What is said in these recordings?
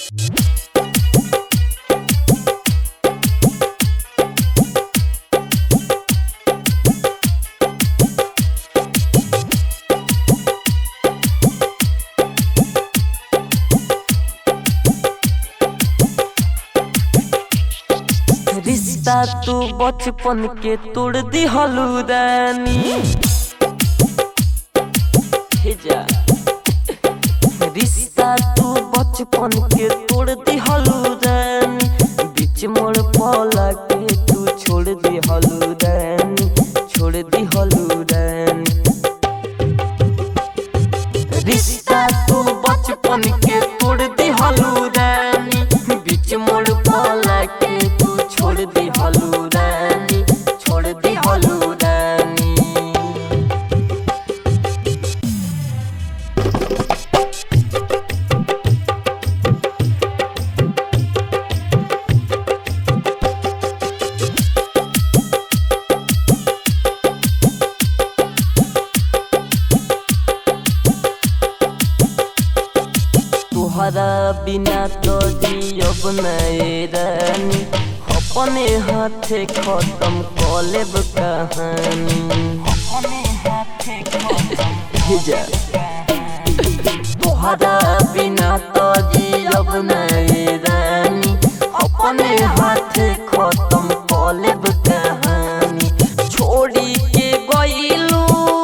रिश्ता तू बचपन के तोड़ दी हलूदानी रिश्ता तू बचपन के तोड़ दी हलूदानी बीच मोड़ पौला के तू छोड़ दी हलूदानी छोड़ दी हलूदानी रिश्ता तू बचपन के तोड़ दी हलूदानी बीच मोड़ पौला के तू छोड़ दी हलूदानी छोड़ दी हलूदानी तुहरा बिना तो जियब नहीं रानी अपने हाथे खत्म कलेब कहानी तुहरा बिना तो जियब नहीं रानी अपने हाथे खत्म कलेब कहानी छोड़ी के गइलू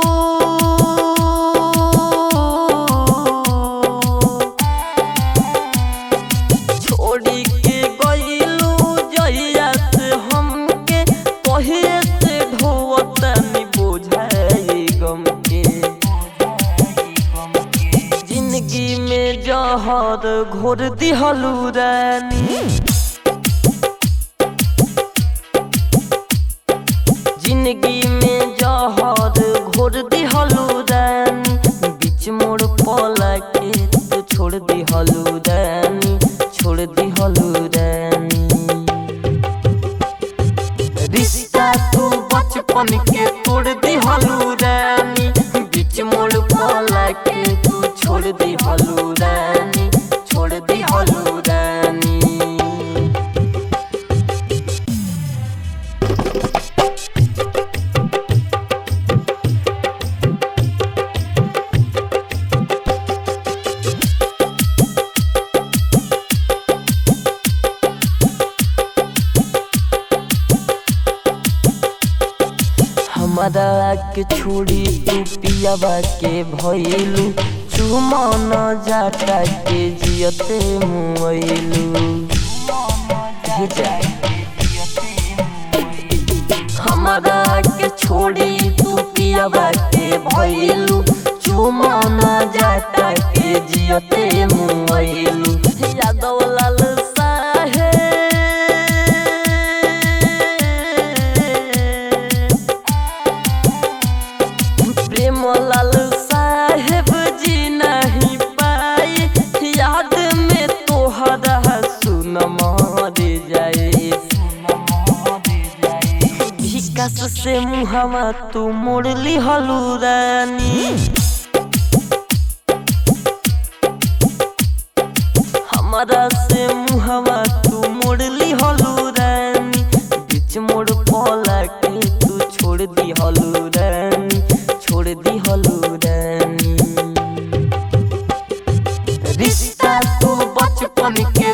छोड़ी के गइलू जहिया से हमके तोहिए से ढोवतनी बुझाई गम के जिंदगी में जहर घोर दी हलूदानी जिंदगी में जहर घोर दी हलूदानी बीच मोड़ पौला के तू छोड़ दी हलूदानी छोड़ दी हलूदानी रिश्ता तू बचपन के तोड़ दी हलूदानी बीच मोड़ पौला के तू छोड़ दी हलूदानी छोड़ दी हलूदानी हमारा के छोड़ी तू पियावा के भइलू चुमन जाटा के जियते मुइलू हमारा के छोड़ी तू पियावा के भइलू चुमन जाटा के जियते मुइलू यादव लाल लाल साहेब जी नहीं पाए याद में तोहरा सुन मर जाए विकास से मुहवा तू मोड़ली हलूदानी हमारा से मुहवा तू मोड़ली हलूदानी बीच मोड़ पौला के तू छोड़ दी हलूदानी छोड़ दी हलूदानी रिश्ता तू बचपन के